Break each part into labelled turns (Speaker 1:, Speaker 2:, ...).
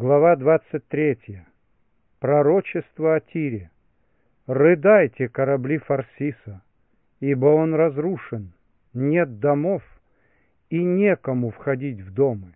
Speaker 1: Глава 23. Пророчество о Тире. «Рыдайте, корабли Фарсиса, ибо он разрушен, нет домов, и некому входить в дома.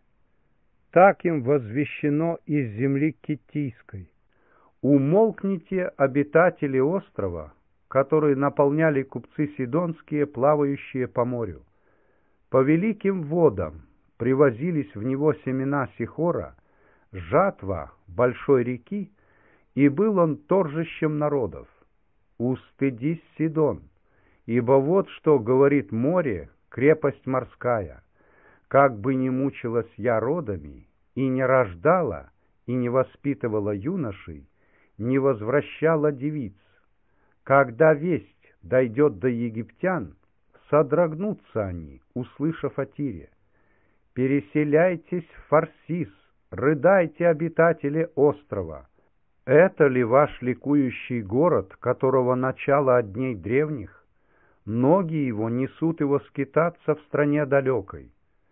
Speaker 1: Так им возвещено из земли Киттийской. Умолкните, обитатели острова, которые наполняли купцы сидонские, плавающие по морю. По великим водам привозились в него семена Сихора, жатва большой реки, и был он торжищем народов. Устыдись, Сидон, ибо вот что говорит море, крепость морская. Как бы ни мучилась я родами, и не рождала, и не воспитывала юношей, не возвращала девиц. Когда весть дойдет до египтян, содрогнутся они, услышав о Тире. Переселяйтесь в Фарсис, рыдайте, обитатели острова. Это ли ваш ликующий город, которого начало от дней древних? Ноги его несут его скитаться в стране далекой.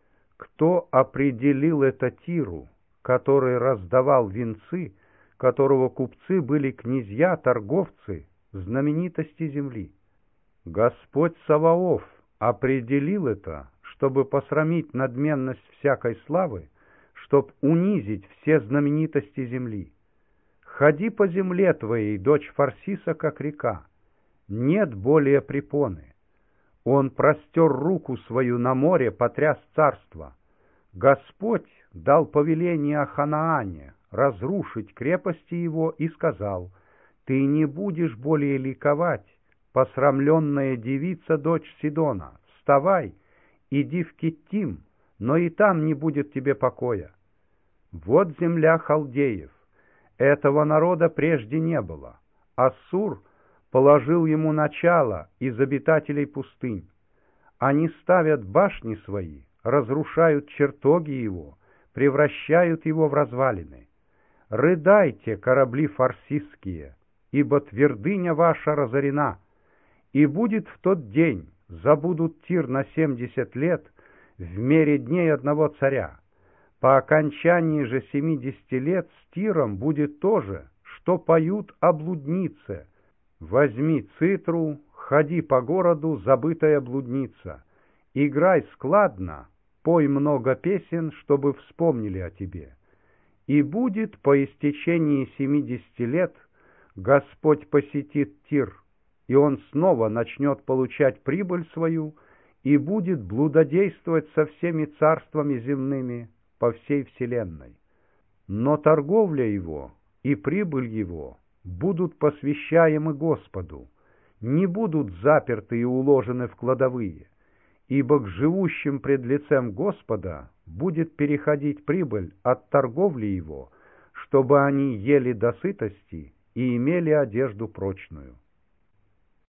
Speaker 1: Кто определил это Тиру, который раздавал венцы, которого купцы были князья, торговцы, знаменитости земли? Господь Саваоф определил это, чтобы посрамить надменность всякой славы, чтоб унизить все знаменитости земли. Ходи по земле твоей, дочь Фарсиса, как река. Нет более препоны. Он простер руку свою на море, потряс царство. Господь дал повеление о Ханаане разрушить крепости его и сказал: ты не будешь более ликовать, посрамленная девица, дочь Сидона. Вставай, иди в Киттим, но и там не будет тебе покоя. Вот земля халдеев. Этого народа прежде не было. Ассур положил ему начало из обитателей пустынь. Они ставят башни свои, разрушают чертоги его, превращают его в развалины. Рыдайте, корабли фарсисские, ибо твердыня ваша разорена. И будет в тот день, забудут Тир на 70 лет, в мере дней одного царя. По окончании же 70 лет с Тиром будет то же, что поют о блуднице. Возьми цитру, ходи по городу, забытая блудница. Играй складно, пой много песен, чтобы вспомнили о тебе. И будет по истечении 70 лет Господь посетит Тир, и он снова начнет получать прибыль свою и будет блудодействовать со всеми царствами земными по всей вселенной. Но торговля его и прибыль его будут посвящаемы Господу, не будут заперты и уложены в кладовые, ибо к живущим пред лицем Господа будет переходить прибыль от торговли его, чтобы они ели до сытости и имели одежду прочную.